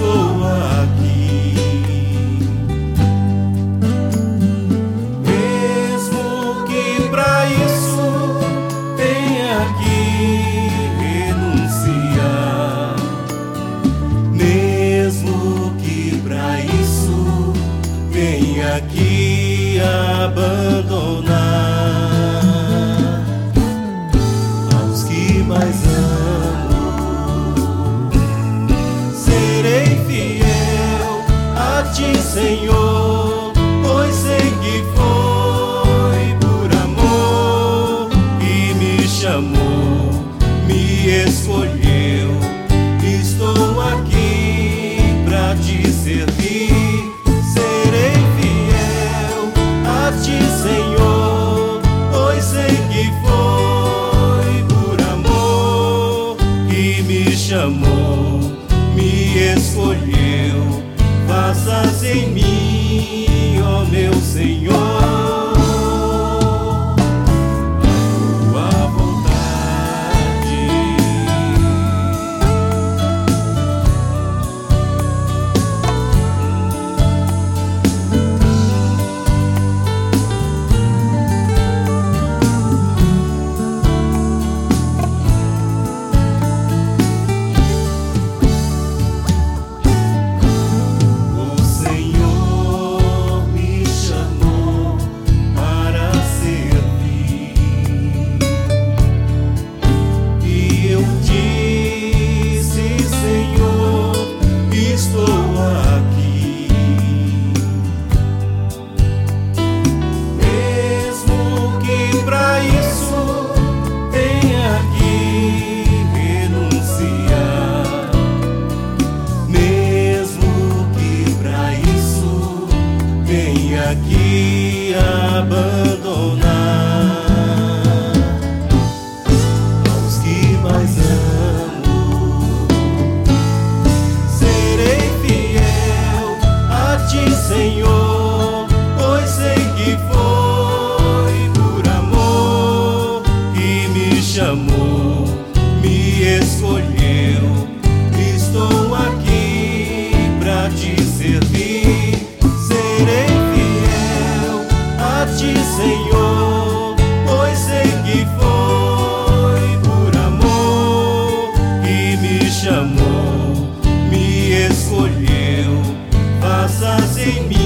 estou aqui. Mesmo que pra isso tenha que renunciar, mesmo que pra isso tenha que abandonar, aos que mais amo serei fiel a ti, Senhor, pois sei que foi por amor que me chamou, me escolheu. Estou aqui pra te servir. Serei fiel a ti, Senhor, pois sei que foi por amor que me chamou, me escolheu. Faças em mim, ó meu Senhor, tua vontade. O Senhor me chamou para servir, e eu disse: Senhor, estou aqui. Mesmo que pra isso tenha que renunciar, mesmo que pra isso tenha que abandonar, aos que mais amo serei fiel a ti, Senhor, pois sei que foi por amor que me chamou, me escolheu. Estou aqui pra te servir. Serei fiel a ti, Senhor, pois sei que foi por amor que me chamou, me escolheu. Faças em mim,